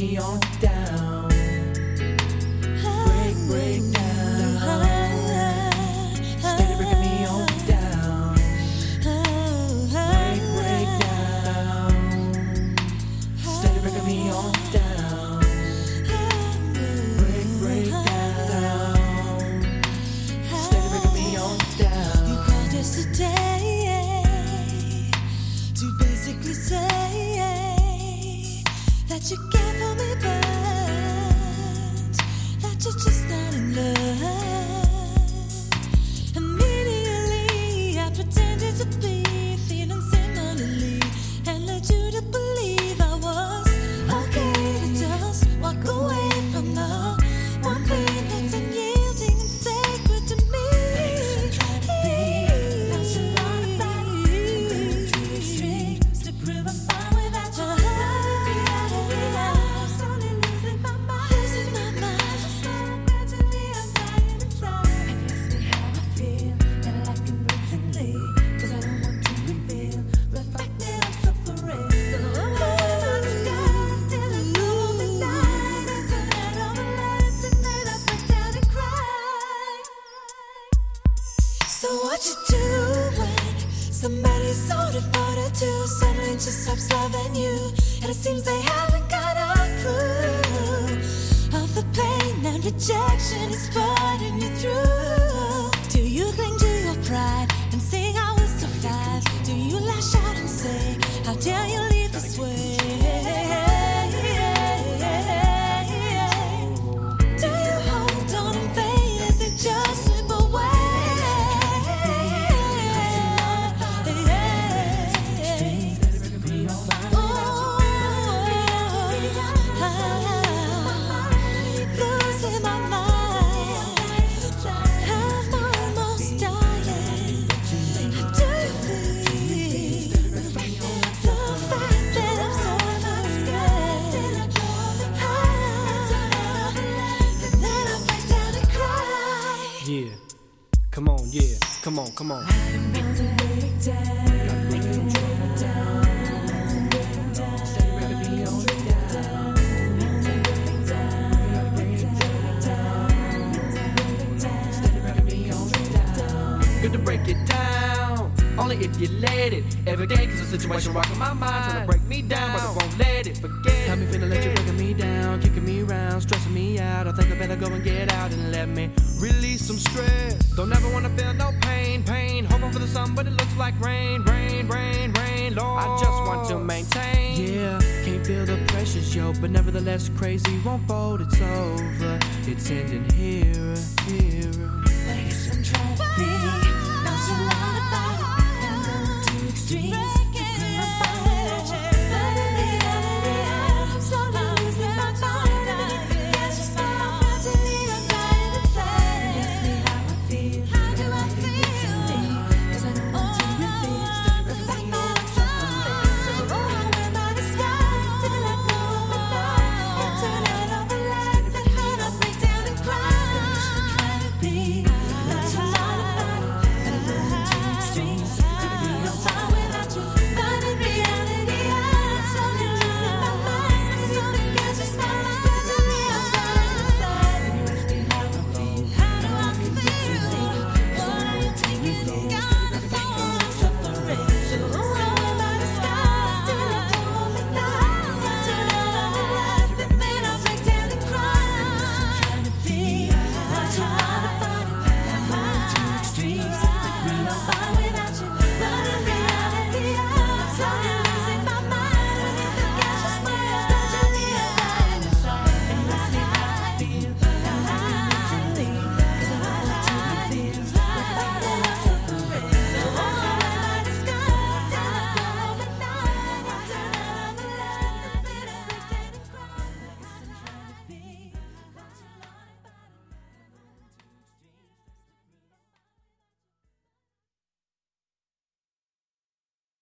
me on down. Break down. Steady breaking me on down. Break down. Steady breaking me on down. Break down. Steady breaking me on down. You called yesterday to basically say that you care for me, but that you're just not in love. Immediately I pretended to be feeling similarly and led you to believe I was okay to just walk away from the one thing that's unyielding and sacred to me. To prove I'm fine without you. Losing my mind. Gradually I'm dying inside. And you see how I feel, and I like convincingly, 'cause I don't want to reveal the fact that I'm suffering. So I'm disguise till I go home at night and turn it over lights and then I break down and cry. So what you do when somebody's so devoted to suddenly just stops loving you, and it seems they haven't got a clue of the pain and rejection is putting you through? Do you cling to your pride and sing I will survive? Do you lash out and say, how dare you leave this way? Do you hold on in vain? Is it just slip away? Losing my mind, I'm almost dying. How do you feel? The fact that I'm so scared, and then I break down and cry. Yeah, come on, yeah, come on, come on. Good to break it down, only if you let it. Every day, 'cause the situation rocking my mind, trying to break me down, but I won't let it forget. Got me feeling like you're breaking me down, kicking me around, stressing me out. I think I better go and get out and let me release some stress. Don't ever wanna feel no pain. Hoping for the sun, but it looks like rain, Lord. I just want to maintain. Yeah, can't feel the pressures, yo, but nevertheless crazy won't fold. It's over, it's ending here. But I guess I'm trying to be not too loud about it and not too extreme.